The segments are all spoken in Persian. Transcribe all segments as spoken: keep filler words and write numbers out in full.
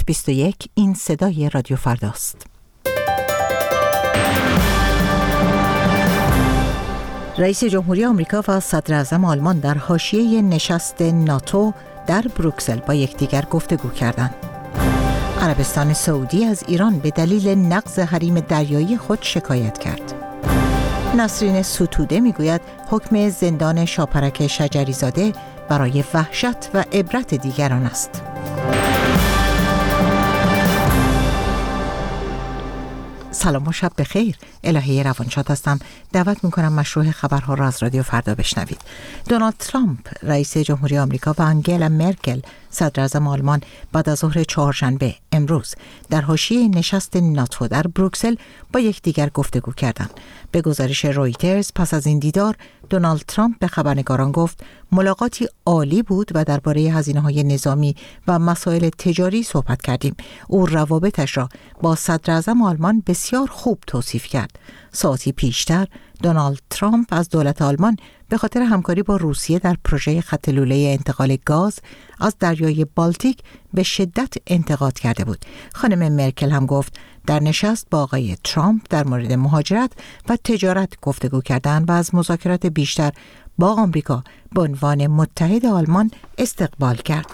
ساعت بیست و یک این صدای رادیو فرداست. رئیس جمهوری آمریکا و صدر اعظم آلمان در حاشیه نشست ناتو در بروکسل با یکدیگر گفتگو کردند. عربستان سعودی از ایران به دلیل نقض حریم دریایی خود شکایت کرد. نسرین ستوده میگوید حکم زندان شاپرک شجری زاده برای وحشت و عبرت دیگران است. سلام و شب بخیر. الهه روانشاد هستم. دعوت میکنم مشروع خبرها را از رادیو فردا بشنوید. دونالد ترامپ رئیس جمهوری آمریکا و انگلا مرکل صدر اعظم آلمان بعد از ظهر چهارشنبه امروز در حاشیه نشست ناتو در بروکسل با یکدیگر گفتگو کردند. به گزارش رویترز پس از این دیدار دونالد ترامپ به خبرنگاران گفت ملاقاتی عالی بود و درباره هزینه‌های نظامی و مسائل تجاری صحبت کردیم. او روابطش را با صدر اعظم آلمان بسیار خوب توصیف کرد. ساعتی پیشتر دونالد ترامپ از دولت آلمان به خاطر همکاری با روسیه در پروژه خط لوله انتقال گاز از دریای بالتیک به شدت انتقاد کرده بود. خانم مرکل هم گفت در نشست با آقای ترامپ در مورد مهاجرت و تجارت گفتگو کردند و از مذاکرات بیشتر با آمریکا به عنوان متحد آلمان استقبال کرد.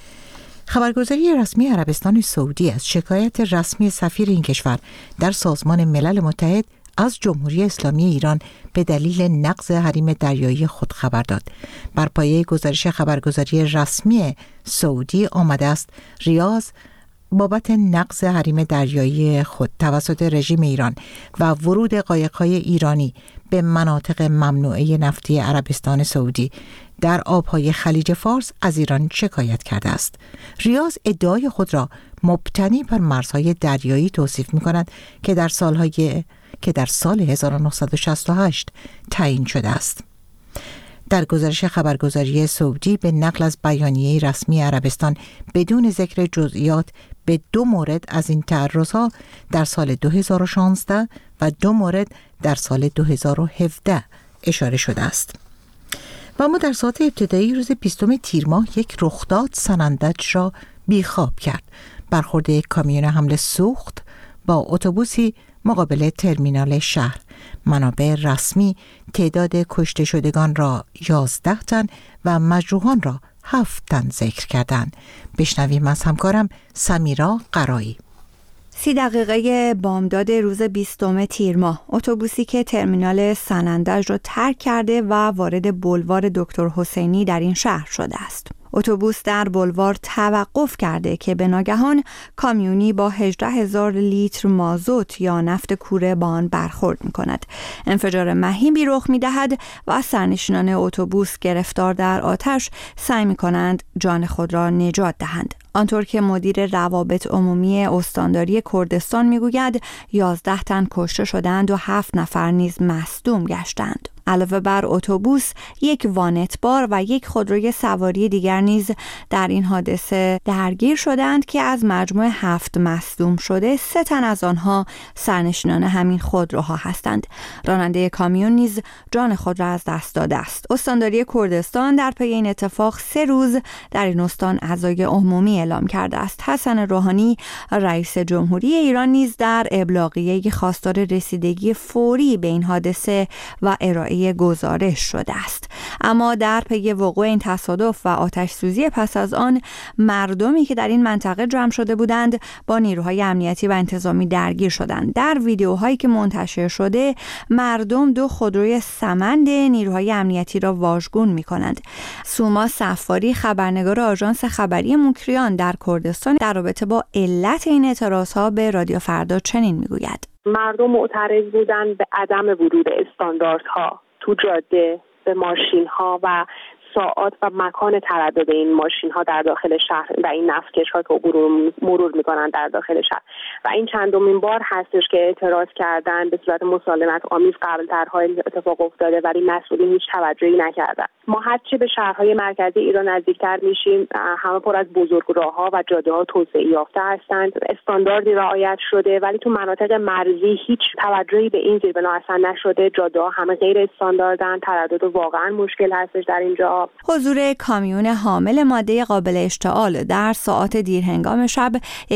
خبرگزاری رسمی عربستان سعودی از شکایت رسمی سفیر این کشور در سازمان ملل متحد از جمهوری اسلامی ایران به دلیل نقض حریم دریایی خود خبر داد. بر پایه گزارش خبرگزاری رسمی سعودی آمده است ریاض بابت نقض حریم دریایی خود توسط رژیم ایران و ورود قایق‌های ایرانی به مناطق ممنوعه نفتی عربستان سعودی در آبهای خلیج فارس از ایران شکایت کرده است. ریاض ادعای خود را مبتنی بر مرزهای دریایی توصیف می‌کند که در سالهای که در سال هزار و نهصد و شصت و هشت تعیین شده است. در گزارش خبرگزاری سعودی به نقل از بیانیه رسمی عربستان بدون ذکر جزئیات به دو مورد از این تعرض‌ها در سال دو هزار و شانزده و دو مورد در سال دو هزار و هفده اشاره شده است. و ما در ساعت ابتدایی روز بیستم تیر ماه یک رخداد سنندج را بیخواب کرد. برخورد یک کامیون حمل سوخت با اتوبوسی مقابل ترمینال شهر. منابع رسمی تعداد کشته شدگان را یازده تن و مجروحان را هفت تن ذکر کردند. بشنویم از همکارم سمیرا قرایی. سی دقیقه بامداد روز بیستم تیر ماه اتوبوسی که ترمینال سنندج را ترک کرده و وارد بولوار دکتر حسینی در این شهر شده است. اتوبوس در بولوار توقف کرده که به ناگهان کامیونی با هجده هزار لیتر مازوت یا نفت کوره با آن برخورد می‌کند. انفجار مهیبی رخ می‌دهد و سرنشینان اتوبوس گرفتار در آتش سعی می‌کنند جان خود را نجات دهند. آنطور که مدیر روابط عمومی استانداری کردستان می‌گوید یازده تن کشته شدند و هفت نفر نیز مصدوم گشتند. علاوه بر اتوبوس، یک وانتبار و یک خودروی سواری دیگر نیز در این حادثه درگیر شدند که از مجموع هفت مصدوم شده سه تن از آنها سرنشینان همین خودروها هستند. راننده کامیون نیز جان خود را از دست داده است. استانداری کردستان در پی این اتفاق سه روز در این استان عزای عمومی اعلام کرده است. حسن روحانی رئیس جمهوری ایران نیز در ابلاغیه خواستار رسیدگی فوری به این حادثه و ارائه گزارش شده است. اما در پی وقوع این تصادف و آتش سوزی پس از آن مردمی که در این منطقه جمع شده بودند با نیروهای امنیتی و انتظامی درگیر شدند. در ویدیوهایی که منتشر شده مردم دو خودروی سمند نیروهای امنیتی را واژگون می‌کنند. سوما صفاری خبرنگار آژانس خبری موکریان در کردستان در رابطه با علت این اعتراضها به رادیو فردا چنین می‌گوید: مردم معترض بودند به عدم ورود استانداردها تو جاده به ماشین‌ها و ساعات و مکان تردد این ماشین‌ها در داخل شهر و این نفتکش‌ها که عبور مرور می‌کنند در داخل شهر و این چندمین بار هستش که اعتراض کردن به صورت مسالمت آمیز قبل‌ترها اتفاق افتاده ولی مسئولین هیچ توجهی نکردن. ما هرچی به شهرهای مرکزی ایران نزدیکتر میشیم همه پر از بزرگراه‌ها و جاده‌ها توسعه یافته هستند. استانداردی رعایت شده ولی تو مناطق مرزی هیچ توجهی به این زیربنا اصلا نشده. جاده‌ها همه غیر استانداردن. تردد واقعا مشکل هستش در اینجا. حضور کامیون حامل ماده قابل اشتعال در ساعات دیرهنگام شب